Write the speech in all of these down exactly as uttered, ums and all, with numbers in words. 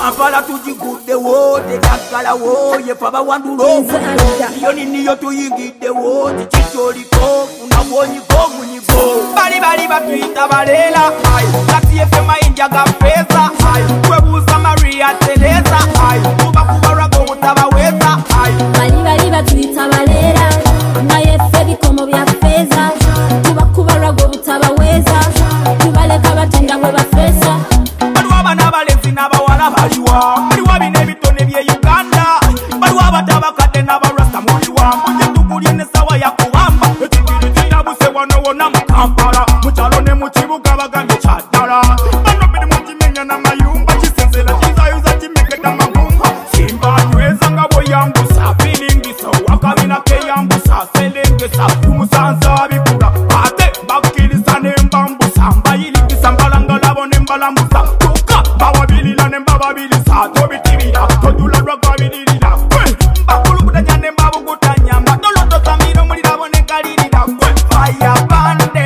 Kampala tujigudde wo tekyagala wo yefaba wandula omugo iyo niniyo tuyingidde wo tekikyoliko unabonyigo munyigo bali bali batuyita baleera kati yefe mayinja ga feza twebuuza Maria Teresa kuba kubalwaga obutabaweza bali bali batuyita baleera nga yefe bikomo bya feza kuba kubalwaga obutabaweza tubaleka batenda bwe bafesa baliwo abana abalenzi n'abawala baliwa baliwo bina ebitone bye Uganda baliwo abatabakadde n'abarasta muliwa mbunye tukulye n'essawa yakuwamba ekigiri kirabuse wano wonna mu Kampala mukyalo ne mu kibuga bagambye kyaddala bano biri mu kimenya n'amayumba kisesera kizayuza kimeketa magumba simba nyweza nga bweyambusa firingiso wakabina keyambusa selengesa kumusansa bikula ate bakkiriza n'embambusa mbayirigisa mbalangalabo n'embalambusa tuka bawabilira n'embababilisa tobitibira todula lwagwabilirira mbakulukuta n'embabugutanya mbatolotosamira omulirabo n'enkalirira fire bande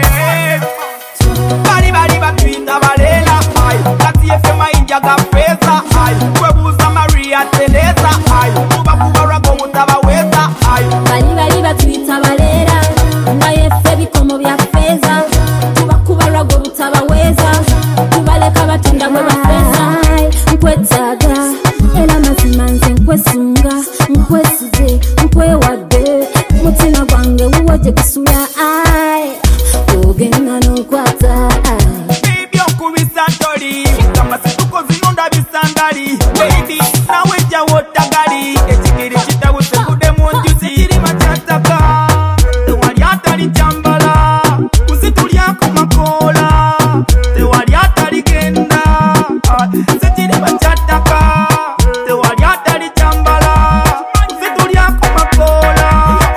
bali bali batuyita baleera kati yefe mayinja ga feza twebuuza Maria Teresa kuba kubalwaga obutabaweza bali bali batuyita baleera nga yefe bikomo bya feza kuba kubalwaga obutabaweza tubaleka batenda bwe bafesa nkwetaaga era mazima nze nkwesunga nkwesize nkwewadde mutima gwange wuwo gye gusula ogenda n'okwata ebyokubisa ntoli amasituko zinonda bisandali baby nawe jjawo ttagali ekigiri kitabuse kudde mu njusi kirima kyattaka tewali atali kyambala kusitulyako makoola tewali atali genda sekirima kyattaka tewali atali kyambala kusitulyako makoola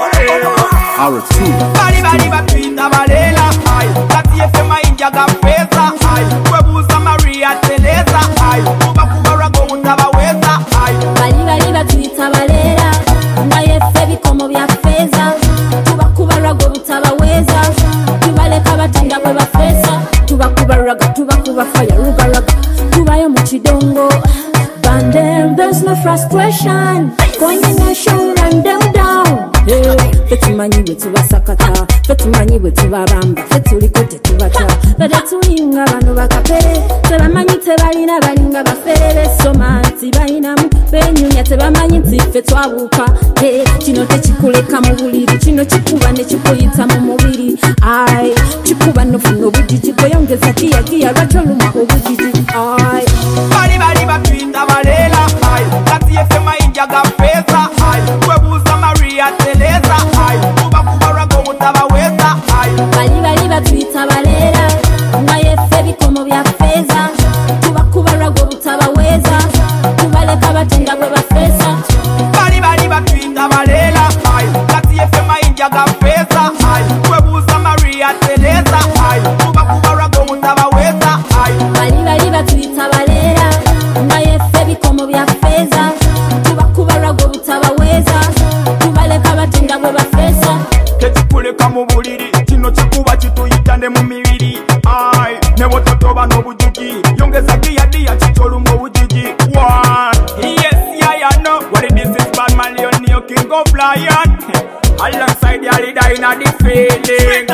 bali bali batuyita baleera kati yefe mayinja ga feza twebuuza Maria Teresa kuba kubalwaga obutabaweza bali bali batuyita baleera nga yefe bikomo bya feza tuba kubalwaga obutabaweza tubaleka batenda bwe bafesa tuba kubalwaga tuba kuba fire rugalaga tubayo mu kidongo burn them there's no frustration going in a show run them down fetumanyi bwe tubasakata fetumanyi bwe tubabamba fetuliko tetubata bade tulinga bano bakapere tebamanyi tebalina balinga bafere besoma nti balinamu benyunya tebamanyi nti ffe twabuuka kino tekikuleka mu buliri kino kikuba ne kikuyita mu mubiri ai kikuba nofuna obujiji kweyongeza kiyakiya lwaki oluma obujiji ai bali bali batuyita baleera kati yefe mayinja ga feza twebuuza Maria Teresa kuba kubalwaga obutabaweza bali bali batuyita baleera nga yefe bikomo bya feza tuba kubalwaga obutabaweza tubaleka batenda bwe bafesa bali bali batuyita baleera kati yefe mayinja ga feza twebuuza Maria Teresa kuba kubalwaga obutabaweza bali bali batuyita baleera nga yefe bikomo bya feza tuba kubalwaga obutabaweza tubaleka batenda bwe bafesa tekikuleka mu buliri kino kikuba kituyita ne mu mibiri ai ne bototoba n'obujiji yongeza giyadiya kitoluma obujiji yes yeah I know what it is is bad man Leon King of Lion alongside the leader in the feeling